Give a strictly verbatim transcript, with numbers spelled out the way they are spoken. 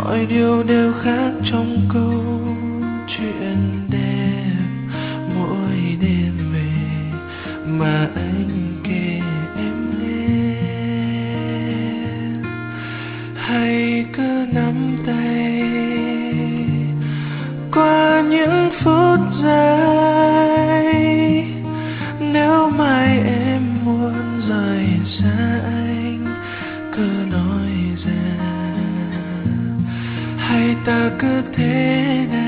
mọi điều đều khác trong câu chuyện đẹp mỗi đêm về mà anh kể em nghe. Hãy cứ nắm tay qua những phút giây, nếu mai em muốn rời xa anh cứ nói ra, hay ta cứ thế này